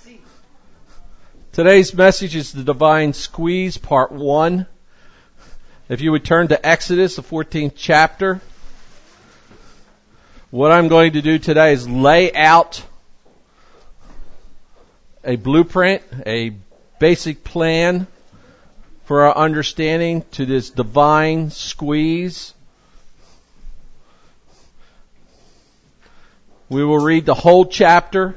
Today's message is the Divine Squeeze, Part 1. If you would turn to Exodus, the 14th chapter. What I'm going to do today is lay out a blueprint, a basic plan for our understanding to this Divine Squeeze. We will read the whole chapter.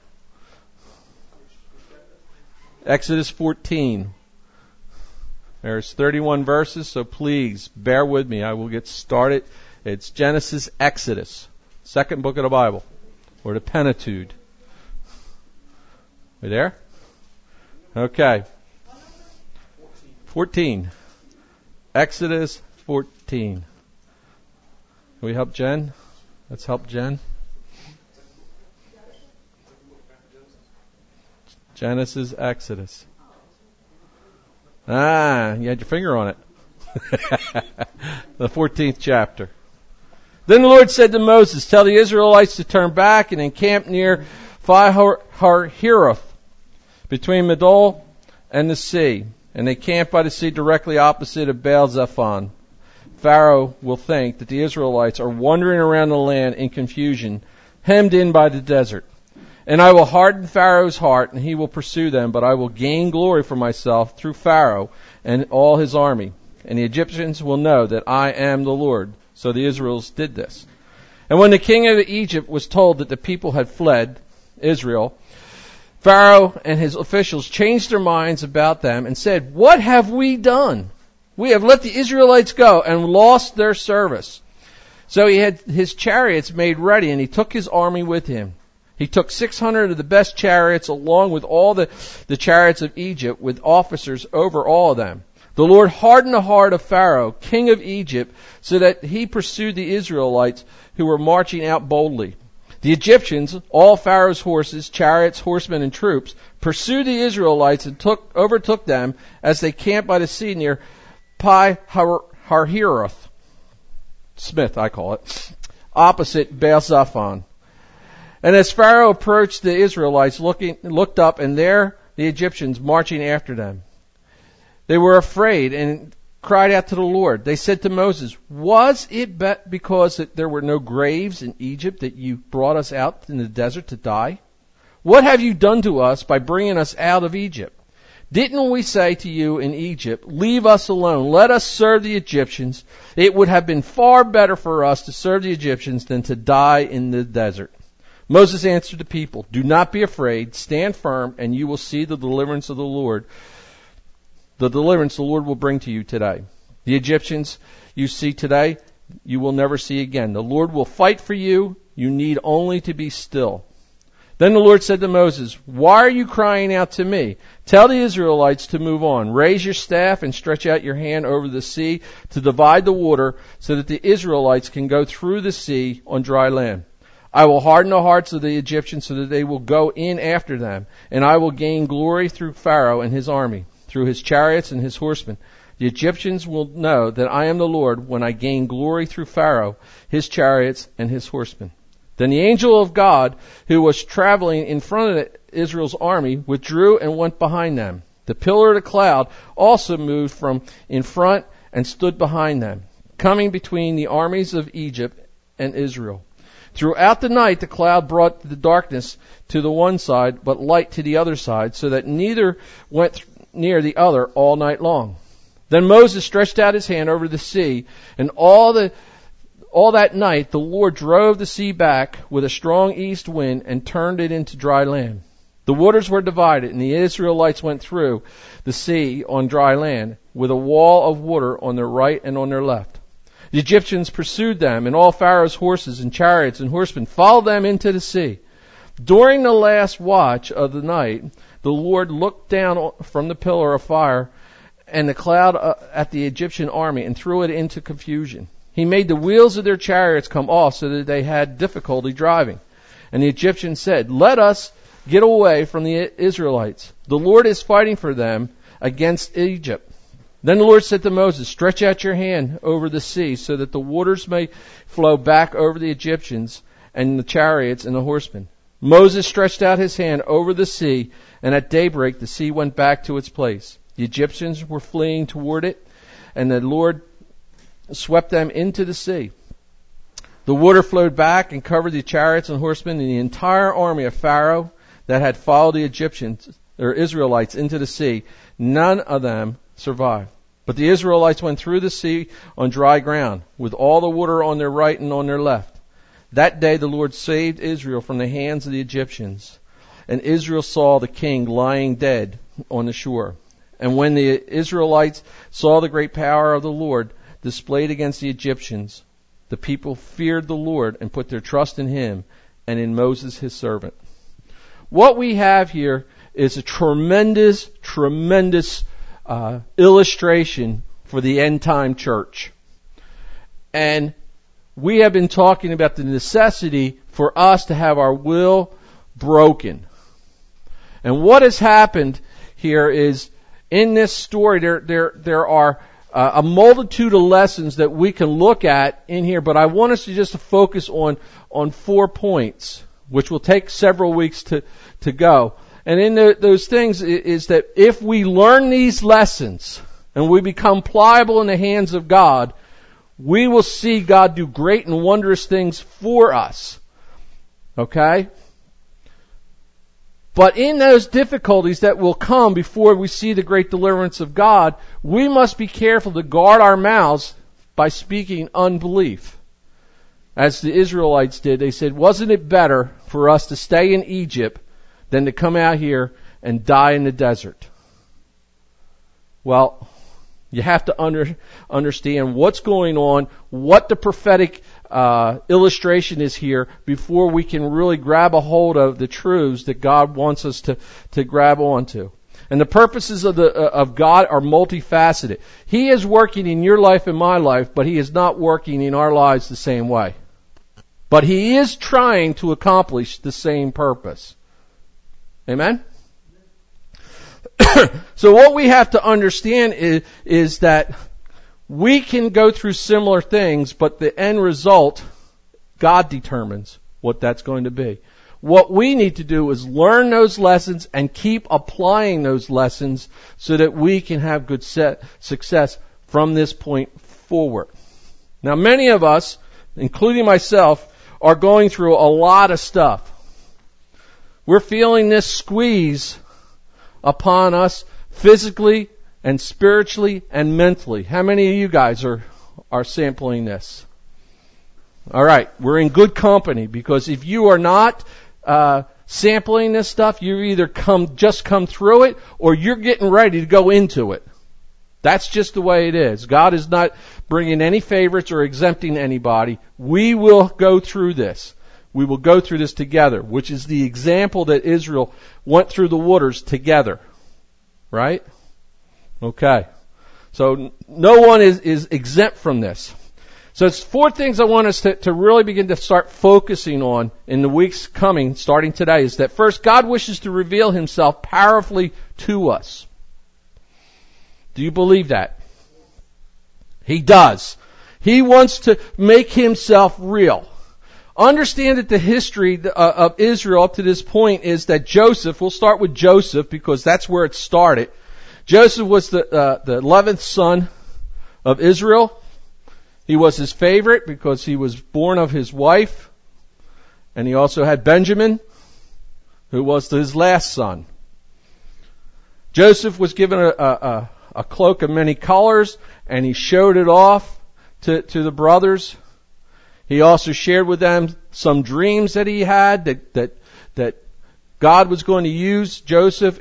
Exodus 14. There's 31 verses, so please bear with me. I will get started. It's Genesis, Exodus, second book of the Bible, or the Pentateuch. We there? Okay. 14. Exodus 14. Can we help Jen? Let's help Jen. Genesis, Exodus. You had your finger on it. The 14th chapter. Then the Lord said to Moses, "Tell the Israelites to turn back and encamp near Pi-hahiroth, between Migdol and the sea. And they camped by the sea directly opposite of Baal-zephon. Pharaoh will think that the Israelites are wandering around the land in confusion, hemmed in by the desert. And I will harden Pharaoh's heart, and he will pursue them, but I will gain glory for myself through Pharaoh and all his army. And the Egyptians will know that I am the Lord." So the Israelites did this. And when the king of Egypt was told that the people had fled Israel, Pharaoh and his officials changed their minds about them and said, "What have we done? We have let the Israelites go and lost their service." So he had his chariots made ready, and he took his army with him. He took 600 of the best chariots along with all the chariots of Egypt with officers over all of them. The Lord hardened the heart of Pharaoh, king of Egypt, so that he pursued the Israelites who were marching out boldly. The Egyptians, all Pharaoh's horses, chariots, horsemen, and troops, pursued the Israelites and overtook them as they camped by the sea near Pi-hahiroth, Smith I call it, opposite Baal-zephon. And as Pharaoh approached, the Israelites looked up, and there the Egyptians marching after them. They were afraid and cried out to the Lord. They said to Moses, "Was it because that there were no graves in Egypt that you brought us out in the desert to die? What have you done to us by bringing us out of Egypt? Didn't we say to you in Egypt, 'Leave us alone, let us serve the Egyptians'? It would have been far better for us to serve the Egyptians than to die in the desert." Moses answered the people, "Do not be afraid, stand firm, and you will see the deliverance of the Lord. The deliverance the Lord will bring to you today. The Egyptians you see today, you will never see again. The Lord will fight for you. You need only to be still." Then the Lord said to Moses, "Why are you crying out to me? Tell the Israelites to move on. Raise your staff and stretch out your hand over the sea to divide the water so that the Israelites can go through the sea on dry land. I will harden the hearts of the Egyptians so that they will go in after them, and I will gain glory through Pharaoh and his army, through his chariots and his horsemen. The Egyptians will know that I am the Lord when I gain glory through Pharaoh, his chariots, and his horsemen." Then the angel of God, who was traveling in front of Israel's army, withdrew and went behind them. The pillar of the cloud also moved from in front and stood behind them, coming between the armies of Egypt and Israel. Throughout the night the cloud brought the darkness to the one side, but light to the other side, so that neither went near the other all night long. Then Moses stretched out his hand over the sea, and all that night the Lord drove the sea back with a strong east wind and turned it into dry land. The waters were divided, and the Israelites went through the sea on dry land, with a wall of water on their right and on their left. The Egyptians pursued them, and all Pharaoh's horses and chariots and horsemen followed them into the sea. During the last watch of the night, the Lord looked down from the pillar of fire and the cloud at the Egyptian army and threw it into confusion. He made the wheels of their chariots come off so that they had difficulty driving. And the Egyptians said, "Let us get away from the Israelites. The Lord is fighting for them against Egypt." Then the Lord said to Moses, "Stretch out your hand over the sea so that the waters may flow back over the Egyptians and the chariots and the horsemen." Moses stretched out his hand over the sea, and at daybreak the sea went back to its place. The Egyptians were fleeing toward it, and the Lord swept them into the sea. The water flowed back and covered the chariots and horsemen and the entire army of Pharaoh that had followed the Egyptians or Israelites into the sea. None of them survived. But the Israelites went through the sea on dry ground, with all the water on their right and on their left. That day the Lord saved Israel from the hands of the Egyptians. And Israel saw the king lying dead on the shore. And when the Israelites saw the great power of the Lord displayed against the Egyptians, the people feared the Lord and put their trust in him and in Moses his servant. What we have here is a tremendous illustration for the end time church. And we have been talking about the necessity for us to have our will broken. And what has happened here is, in this story, there are a multitude of lessons that we can look at in here, but I want us to just focus on 4 points, which will take several weeks to go. And in those things is that if we learn these lessons and we become pliable in the hands of God, we will see God do great and wondrous things for us. Okay? But in those difficulties that will come before we see the great deliverance of God, we must be careful to guard our mouths by speaking unbelief. As the Israelites did, they said, wasn't it better for us to stay in Egypt than to come out here and die in the desert? Well, you have to understand what's going on, what the prophetic illustration is here before we can really grab a hold of the truths that God wants us to grab onto. And the purposes of God are multifaceted. He is working in your life and my life, but He is not working in our lives the same way. But He is trying to accomplish the same purpose. Amen? So what we have to understand is that we can go through similar things, but the end result, God determines what that's going to be. What we need to do is learn those lessons and keep applying those lessons so that we can have good success from this point forward. Now, many of us, including myself, are going through a lot of stuff. We're feeling this squeeze upon us physically and spiritually and mentally. How many of you guys are sampling this? All right, we're in good company, because if you are not sampling this stuff, you either just come through it or you're getting ready to go into it. That's just the way it is. God is not bringing any favorites or exempting anybody. We will go through this. We will go through this together, which is the example that Israel went through the waters together. Right? Okay. So no one is exempt from this. So it's 4 things I want us to really begin to start focusing on in the weeks coming, starting today, is that first, God wishes to reveal Himself powerfully to us. Do you believe that? He does. He wants to make Himself real. Understand that the history of Israel up to this point is that Joseph, we'll start with Joseph because that's where it started. Joseph was the 11th son of Israel. He was his favorite because he was born of his wife. And he also had Benjamin, who was his last son. Joseph was given a cloak of many colors, and he showed it off to the brothers. He also shared with them some dreams that he had that God was going to use Joseph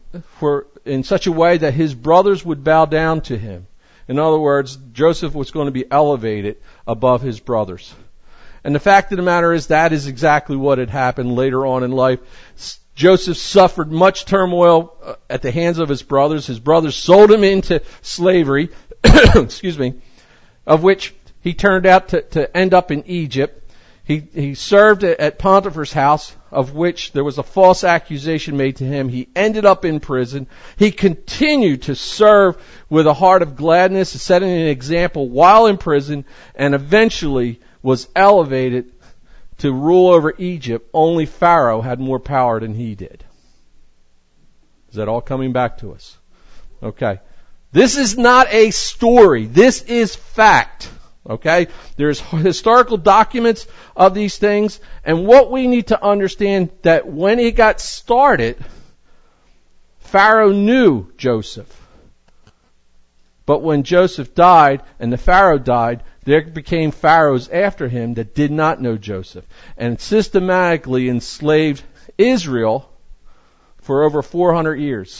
in such a way that his brothers would bow down to him. In other words, Joseph was going to be elevated above his brothers. And the fact of the matter is that is exactly what had happened later on in life. Joseph suffered much turmoil at the hands of his brothers. His brothers sold him into slavery, excuse me, of which he turned out to end up in Egypt. He served at Potiphar's house, of which there was a false accusation made to him. He ended up in prison. He continued to serve with a heart of gladness, setting an example while in prison, and eventually was elevated to rule over Egypt, only Pharaoh had more power than he did. Is that all coming back to us? Okay. This is not a story. This is fact. Okay? There's historical documents of these things, and what we need to understand that when it got started, Pharaoh knew Joseph. But when Joseph died and the Pharaoh died, there became pharaohs after him that did not know Joseph and systematically enslaved Israel for over 400 years.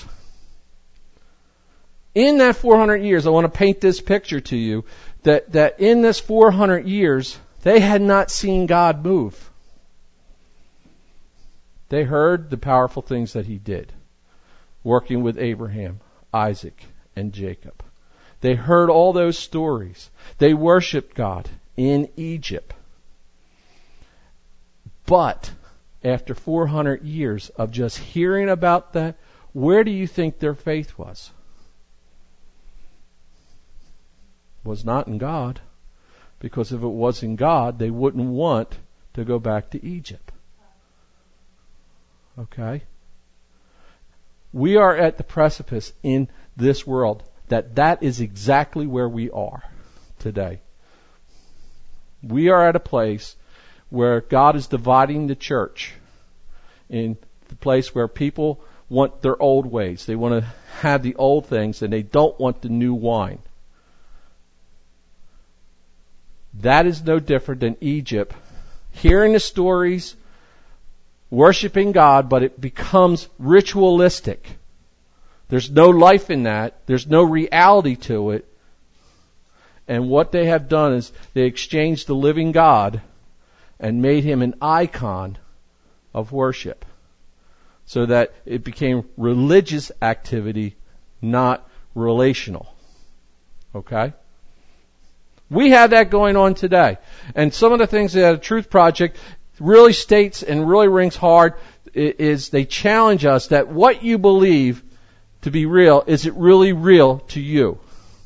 In that 400 years, I want to paint this picture to you, that in this 400 years, they had not seen God move. They heard the powerful things that He did, working with Abraham, Isaac, and Jacob. They heard all those stories. They worshiped God in Egypt. But after 400 years of just hearing about that, where do you think their faith was? Was not in God. Because if it was in God, they wouldn't want to go back to Egypt. Okay? We are at the precipice in this world that is exactly where we are today. We are at a place where God is dividing the church in the place where people want their old ways. They want to have the old things and they don't want the new wine. That is no different than Egypt. Hearing the stories, worshiping God, but it becomes ritualistic. There's no life in that. There's no reality to it. And what they have done is they exchanged the living God and made Him an icon of worship. So that it became religious activity, not relational. Okay? We have that going on today. And some of the things that the Truth Project really states and really rings hard is they challenge us that what you believe to be real, is it really real to you?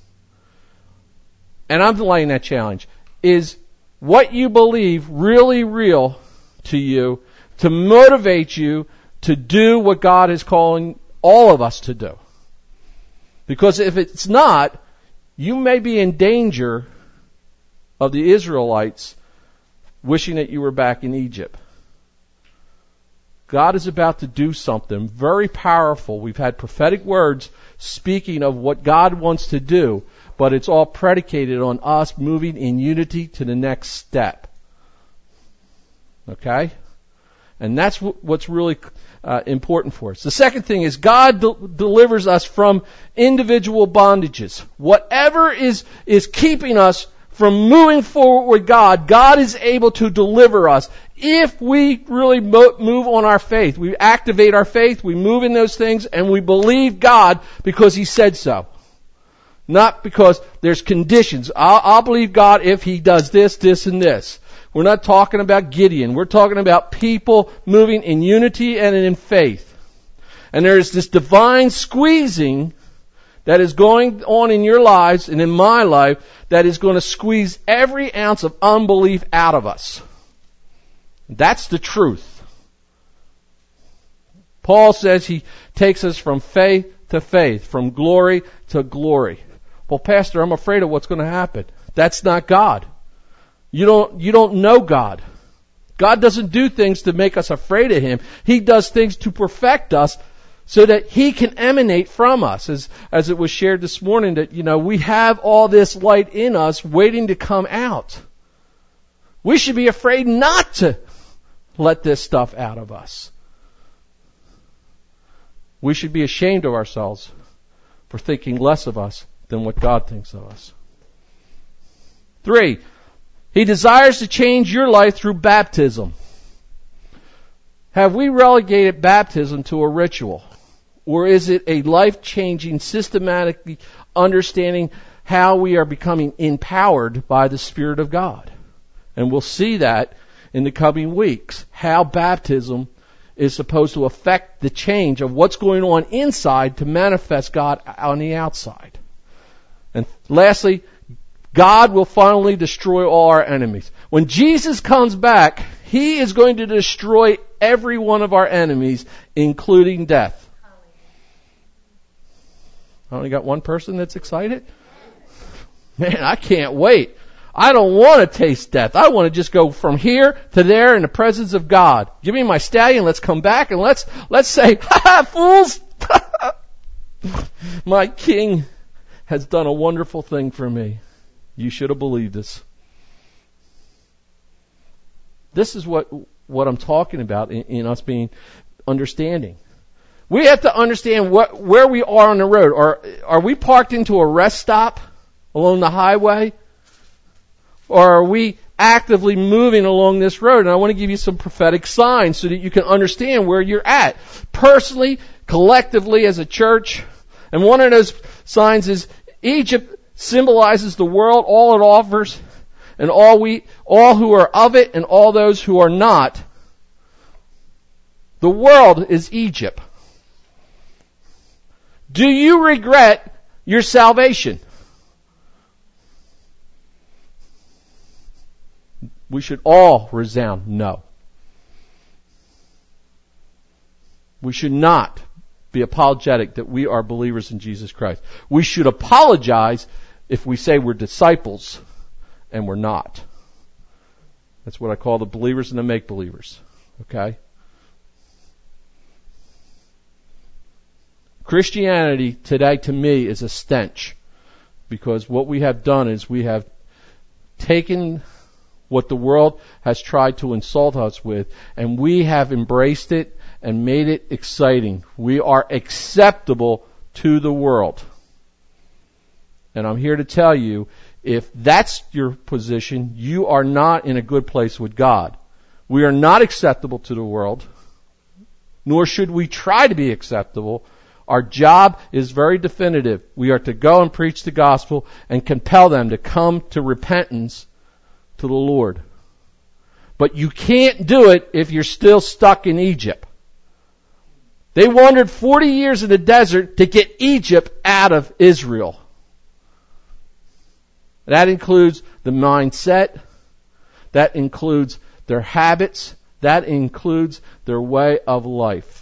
And I'm laying that challenge. Is what you believe really real to you to motivate you to do what God is calling all of us to do? Because if it's not, you may be in danger of the Israelites wishing that you were back in Egypt. God is about to do something very powerful. We've had prophetic words speaking of what God wants to do, but it's all predicated on us moving in unity to the next step. Okay? And that's what's really important for us. The second thing is God delivers us from individual bondages. Whatever is keeping us from moving forward with God, God is able to deliver us if we really move on our faith. We activate our faith, we move in those things, and we believe God because He said so. Not because there's conditions. I'll believe God if He does this, this, and this. We're not talking about Gideon. We're talking about people moving in unity and in faith. And there is this divine squeezing that is going on in your lives and in my life that is going to squeeze every ounce of unbelief out of us. That's the truth. Paul says he takes us from faith to faith, from glory to glory. Well, Pastor, I'm afraid of what's going to happen. That's not God. You don't know God. God doesn't do things to make us afraid of Him. He does things to perfect us so that He can emanate from us. As it was shared this morning that, we have all this light in us waiting to come out. We should be afraid not to let this stuff out of us. We should be ashamed of ourselves for thinking less of us than what God thinks of us. 3, He desires to change your life through baptism. Have we relegated baptism to a ritual? Or is it a life-changing, systematically understanding how we are becoming empowered by the Spirit of God? And we'll see that in the coming weeks, how baptism is supposed to affect the change of what's going on inside to manifest God on the outside. And lastly, God will finally destroy all our enemies. When Jesus comes back, He is going to destroy every one of our enemies, including death. I only got one person that's excited? Man, I can't wait. I don't want to taste death. I want to just go from here to there in the presence of God. Give me my stallion. Let's come back and let's say, ha ha, fools! My King has done a wonderful thing for me. You should have believed this. This is what I'm talking about in us being understanding. We have to understand where we are on the road. Are we parked into a rest stop along the highway? Or are we actively moving along this road? And I want to give you some prophetic signs so that you can understand where you're at. Personally, collectively as a church. And one of those signs is Egypt symbolizes the world, all it offers, and all who are of it and all those who are not. The world is Egypt. Do you regret your salvation? We should all resound no. We should not be apologetic that we are believers in Jesus Christ. We should apologize if we say we're disciples and we're not. That's what I call the believers and the make-believers. Okay? Christianity today to me is a stench, because what we have done is we have taken what the world has tried to insult us with, and we have embraced it and made it exciting. We are acceptable to the world. And I'm here to tell you, if that's your position, you are not in a good place with God. We are not acceptable to the world, nor should we try to be acceptable. Our job is very definitive. We are to go and preach the gospel and compel them to come to repentance to the Lord. But you can't do it if you're still stuck in Egypt. They wandered 40 years in the desert to get Egypt out of Israel. That includes the mindset. That includes their habits. That includes their way of life.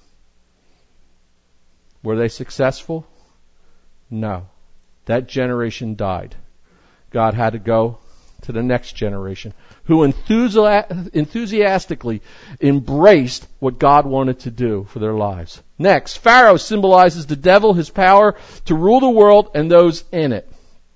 Were they successful? No. That generation died. God had to go to the next generation, who enthusiastically embraced what God wanted to do for their lives. Next, Pharaoh symbolizes the devil, his power to rule the world and those in it.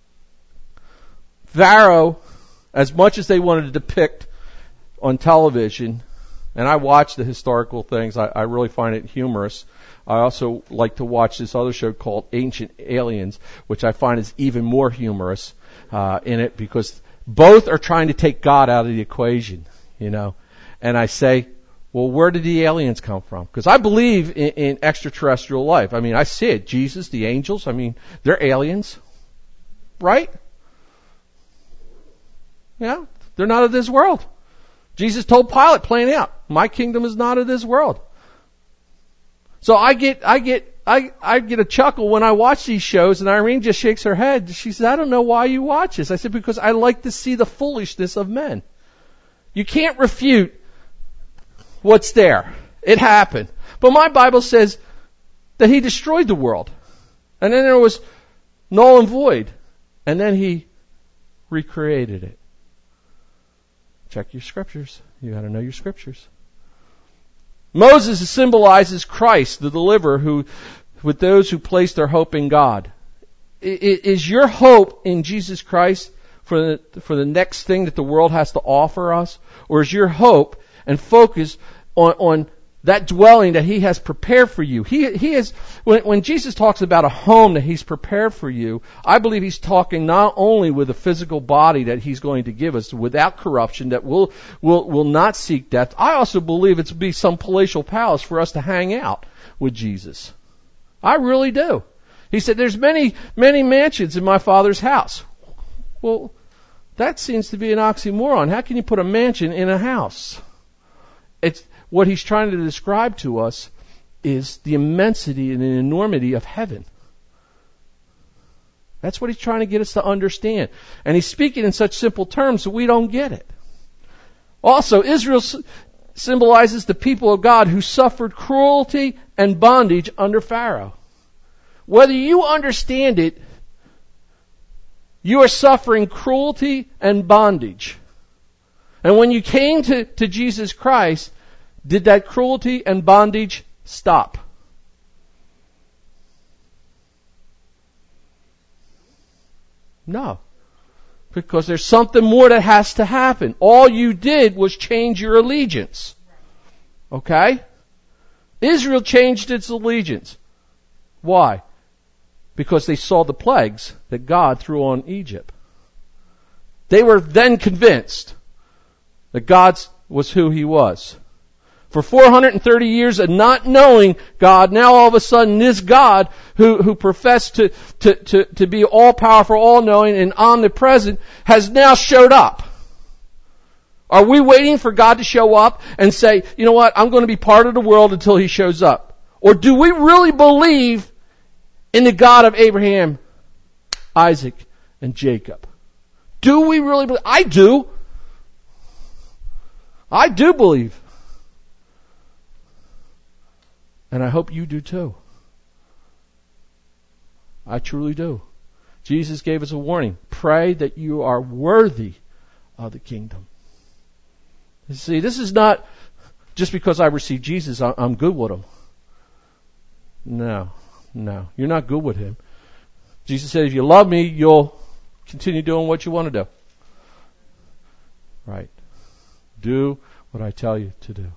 Pharaoh, as much as they wanted to depict on television, and I watch the historical things, I really find it humorous. I also like to watch this other show called Ancient Aliens, which I find is even more humorous in it, because both are trying to take God out of the equation, you know. And I say, well, where did the aliens come from? Because I believe in extraterrestrial life. I mean, I see it. Jesus, the angels, I mean, they're aliens, right? Yeah, they're not of this world. Jesus told Pilate plain out, my kingdom is not of this world. So I get a chuckle when I watch these shows, and Irene just shakes her head. She says, I don't know why you watch this. I said, because I like to see the foolishness of men. You can't refute what's there. It happened. But my Bible says that he destroyed the world. And then there was null and void. And then he recreated it. Check your scriptures. You got to know your scriptures. Moses symbolizes Christ, the deliverer, who, with those who place their hope in God. Is your hope in Jesus Christ for the next thing that the world has to offer us? Or is your hope and focus on that dwelling that He has prepared for you? He is, when Jesus talks about a home that He's prepared for you, I believe He's talking not only with a physical body that He's going to give us without corruption, that will not seek death. I also believe it's to be some palatial palace for us to hang out with Jesus. I really do. He said, there's many, many mansions in my Father's house. Well, that seems to be an oxymoron. How can you put a mansion in a house? What He's trying to describe to us is the immensity and the enormity of heaven. That's what He's trying to get us to understand. And He's speaking in such simple terms that we don't get it. Also, Israel symbolizes the people of God who suffered cruelty and bondage under Pharaoh. Whether you understand it, you are suffering cruelty and bondage. And when you came to Jesus Christ, did that cruelty and bondage stop? No. Because there's something more that has to happen. All you did was change your allegiance. Okay? Israel changed its allegiance. Why? Because they saw the plagues that God threw on Egypt. They were then convinced that God was who He was. For 430 years of not knowing God, now all of a sudden this God who professed to be all-powerful, all-knowing, and omnipresent has now showed up. Are we waiting for God to show up and say, you know what, I'm going to be part of the world until He shows up? Or do we really believe in the God of Abraham, Isaac, and Jacob? Do we really believe? I do. I do believe. And I hope you do too. I truly do. Jesus gave us a warning. Pray that you are worthy of the kingdom. You see, this is not just because I received Jesus, I'm good with Him. No. You're not good with Him. Jesus said, if you love me, you'll continue doing what you want to do. Right. Do what I tell you to do.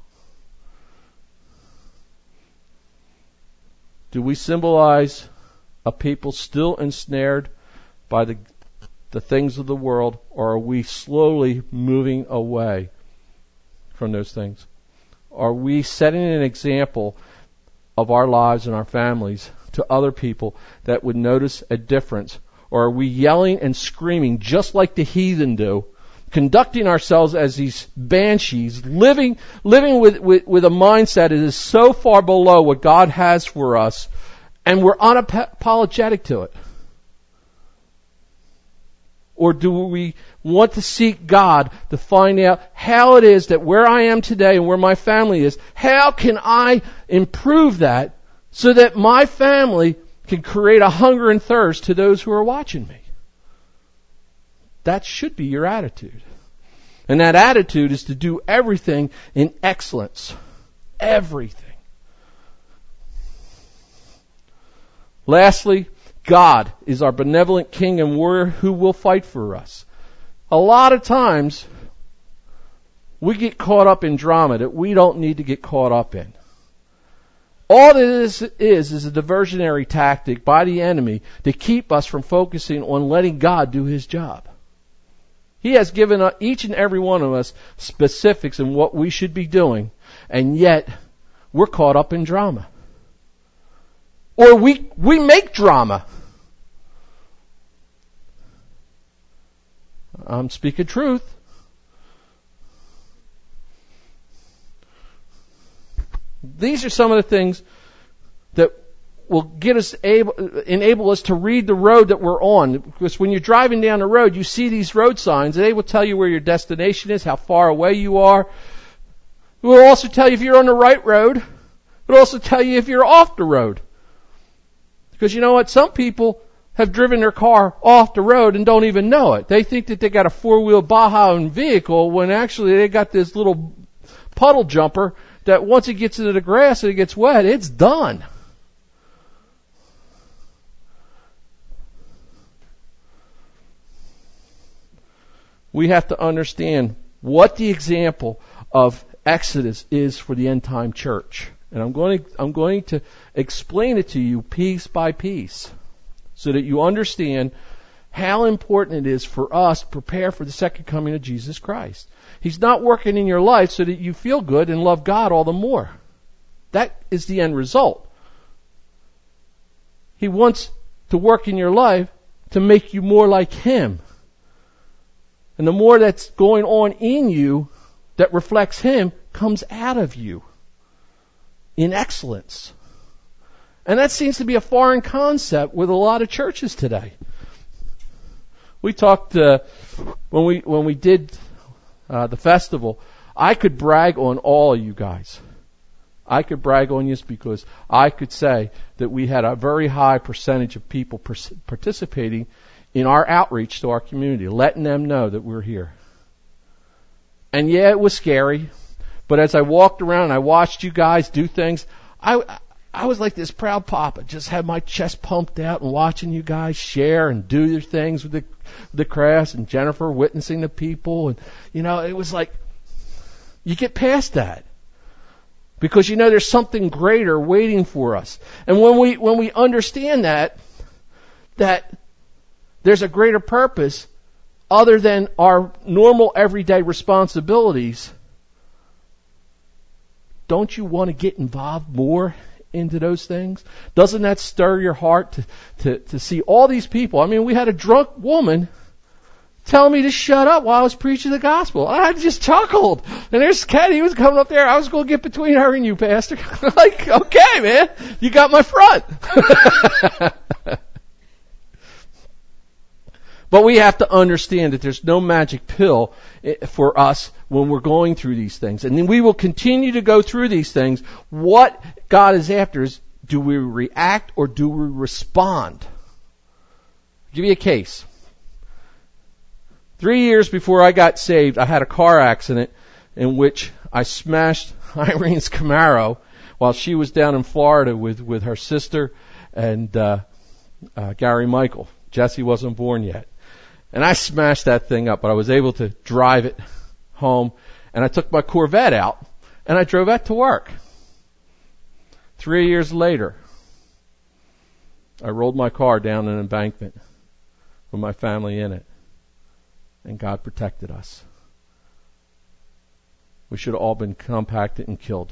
Do we symbolize a people still ensnared by the things of the world, or are we slowly moving away from those things? Are we setting an example of our lives and our families to other people that would notice a difference? Or are we yelling and screaming just like the heathen do, conducting ourselves as these banshees, living with a mindset that is so far below what God has for us, and we're unapologetic to it? Or do we want to seek God to find out how it is that where I am today and where my family is, how can I improve that so that my family can create a hunger and thirst to those who are watching me? That should be your attitude. And that attitude is to do everything in excellence. Everything. Lastly, God is our benevolent king and warrior who will fight for us. A lot of times, we get caught up in drama that we don't need to get caught up in. All this is a diversionary tactic by the enemy to keep us from focusing on letting God do His job. He has given each and every one of us specifics in what we should be doing, and yet we're caught up in drama. Or we make drama. I'm speaking truth. These are some of the things that will enable us to read the road that we're on. Because when you're driving down the road, you see these road signs, and they will tell you where your destination is, how far away you are. It will also tell you if you're on the right road. It will also tell you if you're off the road. Because you know what? Some people have driven their car off the road and don't even know it. They think that they got a four-wheel Baja vehicle when actually they got this little puddle jumper that once it gets into the grass and it gets wet, it's done. We have to understand what the example of Exodus is for the end-time church. And I'm going to explain it to you piece by piece so that you understand how important it is for us to prepare for the second coming of Jesus Christ. He's not working in your life so that you feel good and love God all the more. That is the end result. He wants to work in your life to make you more like Him. And the more that's going on in you that reflects Him comes out of you in excellence. And that seems to be a foreign concept with a lot of churches today. We talked when we did the festival I could brag on all of you guys. I could brag on you because I could say that we had a very high percentage of people participating in our outreach to our community, letting them know that we're here. And yeah, it was scary, but as I walked around and I watched you guys do things, I was like this proud papa, just had my chest pumped out and watching you guys share and do your things with the crafts, and Jennifer witnessing the people, and it was like you get past that. Because there's something greater waiting for us. And when we understand that there's a greater purpose other than our normal everyday responsibilities, don't you want to get involved more into those things? Doesn't that stir your heart to see all these people? I mean, we had a drunk woman telling me to shut up while I was preaching the gospel. I just chuckled. And there's Kenny, he was coming up there. I was going to get between her and you, Pastor. Like, okay, man, you got my front. But we have to understand that there's no magic pill for us when we're going through these things. And then we will continue to go through these things. What God is after is, do we react or do we respond? I'll give you a case. 3 years before I got saved, I had a car accident in which I smashed Irene's Camaro while she was down in Florida with her sister and Gary Michael. Jesse wasn't born yet. And I smashed that thing up, but I was able to drive it home. And I took my Corvette out, and I drove that to work. 3 years later, I rolled my car down an embankment with my family in it. And God protected us. We should have all been compacted and killed.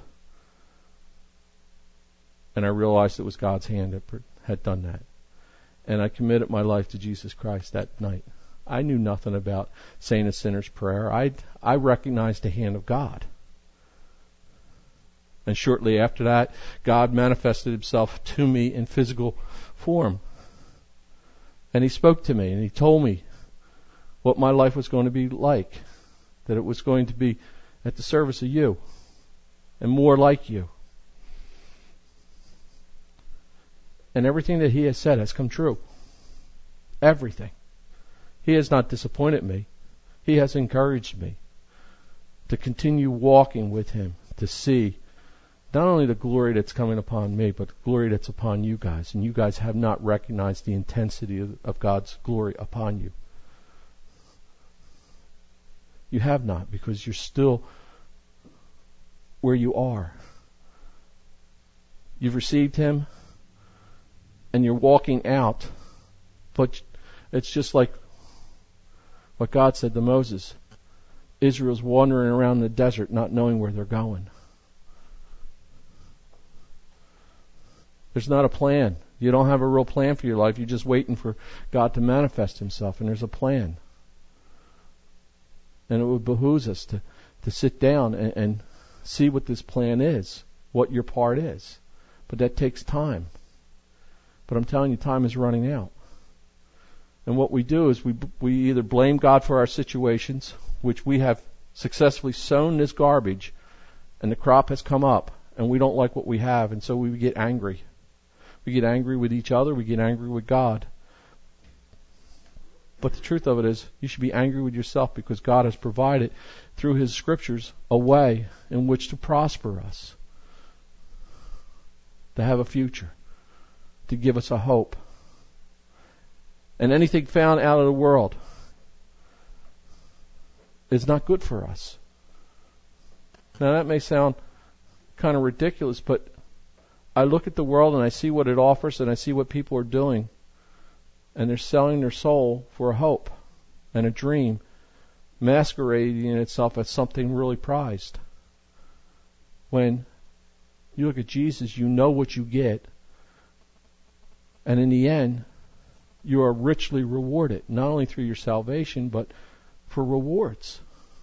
And I realized it was God's hand that had done that. And I committed my life to Jesus Christ that night. I knew nothing about saying a sinner's prayer. I recognized the hand of God. And shortly after that, God manifested himself to me in physical form. And he spoke to me and he told me what my life was going to be like, that it was going to be at the service of you and more like you. And everything that he has said has come true. Everything. He has not disappointed me. He has encouraged me to continue walking with him, to see not only the glory that's coming upon me, but the glory that's upon you guys. And you guys have not recognized the intensity of God's glory upon you. You have not, because you're still where you are. You've received him, and you're walking out. But it's just like what God said to Moses. Israel's wandering around the desert not knowing where they're going. There's not a plan. You don't have a real plan for your life. You're just waiting for God to manifest himself, and there's a plan. And it would behoove us to sit down and see what this plan is, what your part is. But that takes time. But I'm telling you, time is running out. And what we do is we either blame God for our situations, which we have successfully sown this garbage, and the crop has come up, and we don't like what we have, and so we get angry. We get angry with each other. We get angry with God. But the truth of it is, you should be angry with yourself because God has provided through his scriptures a way in which to prosper us, to have a future, to give us a hope. And anything found out of the world is not good for us. Now that may sound kind of ridiculous, but I look at the world and I see what it offers and I see what people are doing. And they're selling their soul for a hope and a dream, masquerading itself as something really prized. When you look at Jesus, you know what you get. And in the end, you are richly rewarded, not only through your salvation, but for rewards.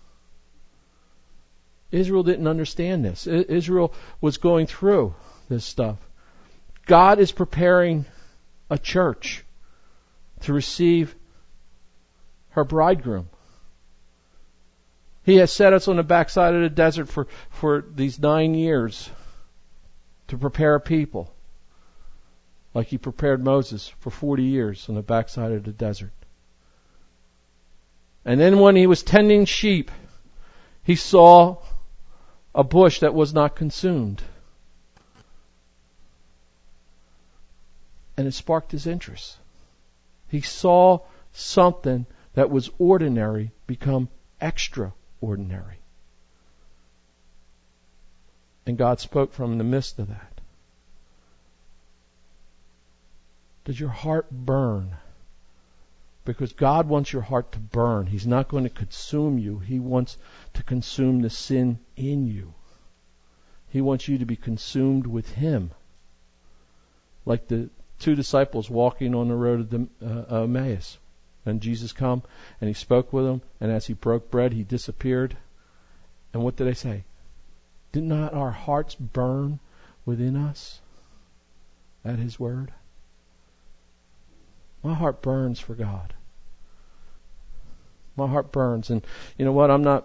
Israel didn't understand this. Israel was going through this stuff. God is preparing a church to receive her bridegroom. He has set us on the backside of the desert for these 9 years to prepare a people, like He prepared Moses for 40 years on the backside of the desert. And then when he was tending sheep, he saw a bush that was not consumed. And it sparked his interest. He saw something that was ordinary become extraordinary. And God spoke from in the midst of that. Does your heart burn? Because God wants your heart to burn. He's not going to consume you. He wants to consume the sin in you. He wants you to be consumed with Him. Like the 2 disciples walking on the road of Emmaus. And Jesus come and He spoke with them. And as He broke bread, He disappeared. And what did they say? Did not our hearts burn within us at His word? My heart burns for God. My heart burns, and you know what? I'm not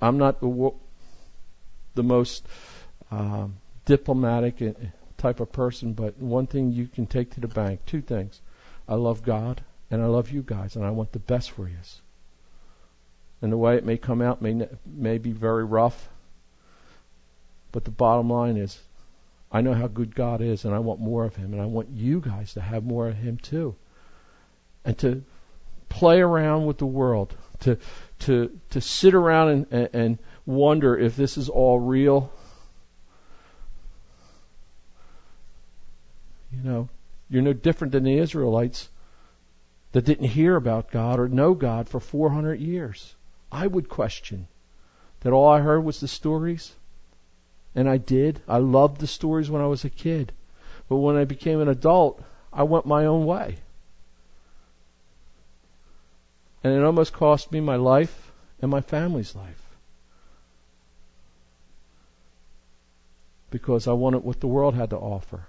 the most diplomatic type of person, but one thing you can take to the bank: 2 things. I love God, and I love you guys, and I want the best for you. And the way it may come out may be very rough, but the bottom line is, I know how good God is, and I want more of Him, and I want you guys to have more of Him too. And to play around with the world, to sit around and wonder if this is all real. You know, you're no different than the Israelites that didn't hear about God or know God for 400 years. I would question that all I heard was the stories. And I did. I loved the stories when I was a kid. But when I became an adult, I went my own way. And it almost cost me my life and my family's life. Because I wanted what the world had to offer.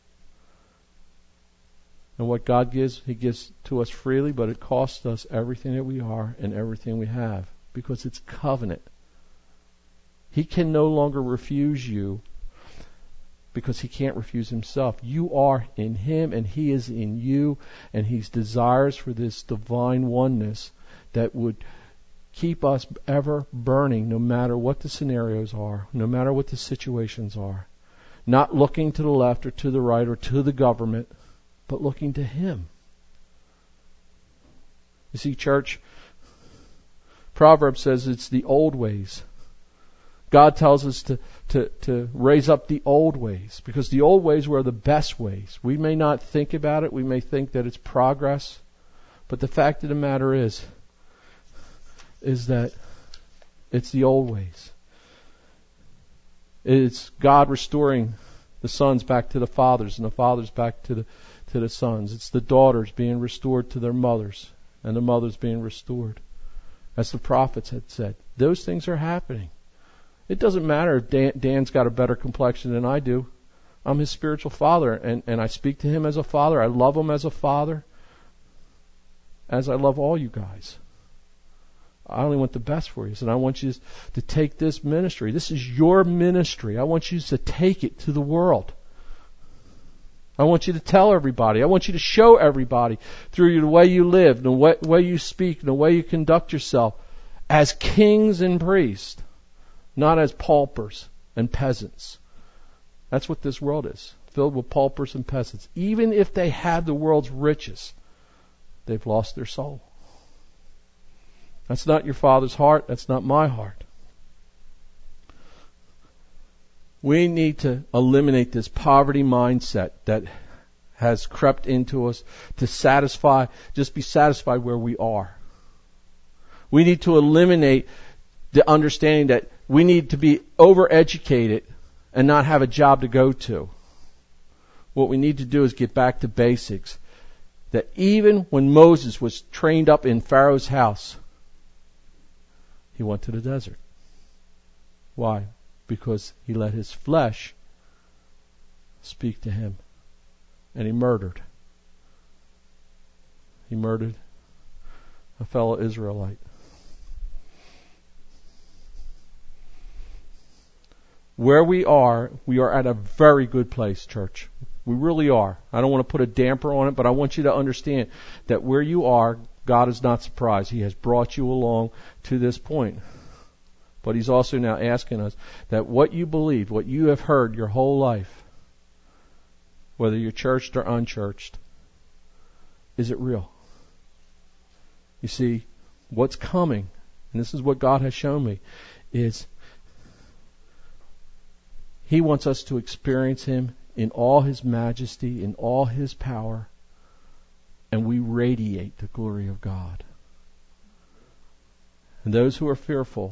And what God gives, He gives to us freely, but it costs us everything that we are and everything we have. Because it's covenant. He can no longer refuse you because He can't refuse Himself. You are in Him and He is in you, and He desires for this divine oneness that would keep us ever burning no matter what the scenarios are, no matter what the situations are. Not looking to the left or to the right or to the government, but looking to Him. You see, church, Proverbs says it's the old ways. God tells us to raise up the old ways, because the old ways were the best ways. We may not think about it. We may think that it's progress. But the fact of the matter is that it's the old ways. It's God restoring the sons back to the fathers and the fathers back to the sons. It's the daughters being restored to their mothers and the mothers being restored. As the prophets had said, those things are happening. It doesn't matter if Dan's got a better complexion than I do. I'm his spiritual father, and I speak to him as a father. I love him as a father, as I love all you guys. I only want the best for you, and I want you to take this ministry. This is your ministry. I want you to take it to the world. I want you to tell everybody. I want you to show everybody through the way you live, the way you speak, the way you conduct yourself as kings and priests. Not as paupers and peasants. That's what this world is, filled with paupers and peasants. Even if they have the world's riches, they've lost their soul. That's not your Father's heart. That's not my heart. We need to eliminate this poverty mindset that has crept into us to just be satisfied where we are. We need to eliminate the understanding that we need to be overeducated and not have a job to go to. What we need to do is get back to basics. That even when Moses was trained up in Pharaoh's house, he went to the desert. Why? Because he let his flesh speak to him. And he murdered. He murdered a fellow Israelite. where we are at a very good place, church. We really are. I don't want to put a damper on it, but I want you to understand that where you are, God is not surprised. He has brought you along to this point. But He's also now asking us that what you believe, what you have heard your whole life, whether you're churched or unchurched, is it real? You see, what's coming, and this is what God has shown me, is He wants us to experience Him in all His majesty, in all His power, and we radiate the glory of God. And those who are fearful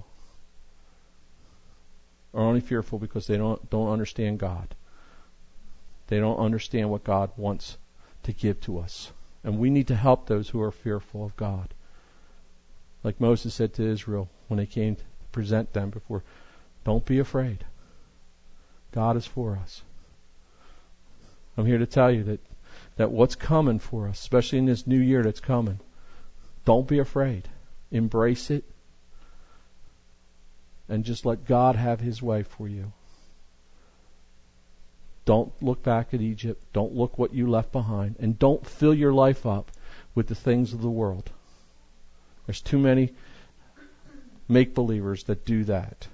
are only fearful because they don't understand God. They don't understand what God wants to give to us. And we need to help those who are fearful of God. Like Moses said to Israel when they came to present them before, don't be afraid. God is for us. I'm here to tell you that what's coming for us, especially in this new year that's coming, don't be afraid. Embrace it. And just let God have His way for you. Don't look back at Egypt. Don't look what you left behind. And don't fill your life up with the things of the world. There's too many make-believers that do that.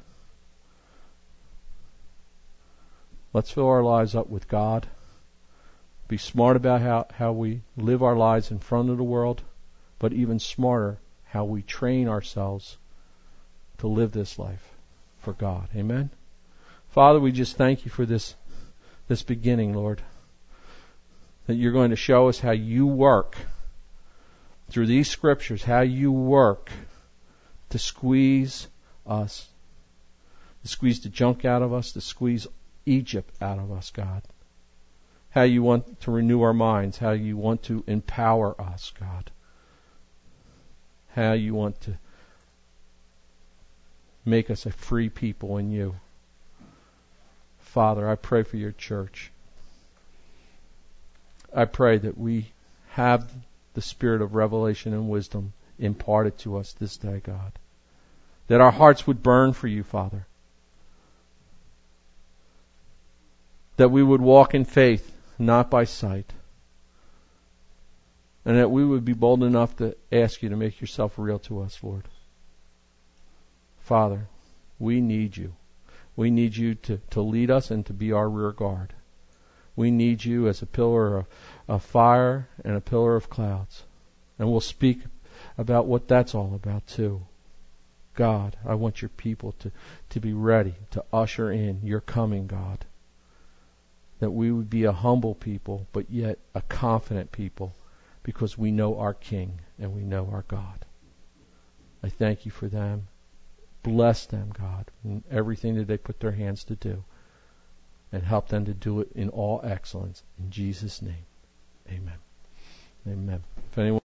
Let's fill our lives up with God. Be smart about how we live our lives in front of the world, but even smarter how we train ourselves to live this life for God. Amen? Father, we just thank You for this beginning, Lord. That You're going to show us how You work through these scriptures, how You work to squeeze us, to squeeze the junk out of us, to squeeze Egypt out of us, God. How You want to renew our minds, how You want to empower us, God. How You want to make us a free people in You. Father, I pray for Your church. I pray that we have the spirit of revelation and wisdom imparted to us this day, God. That our hearts would burn for You, Father. That we would walk in faith, not by sight. And that we would be bold enough to ask You to make Yourself real to us, Lord. Father, we need You. We need You to lead us and to be our rear guard. We need You as a pillar of fire and a pillar of clouds. And we'll speak about what that's all about too. God, I want Your people to be ready to usher in Your coming, God. That we would be a humble people, but yet a confident people, because we know our King and we know our God. I thank You for them. Bless them, God, in everything that they put their hands to do. And help them to do it in all excellence. In Jesus' name, amen. Amen. If anyone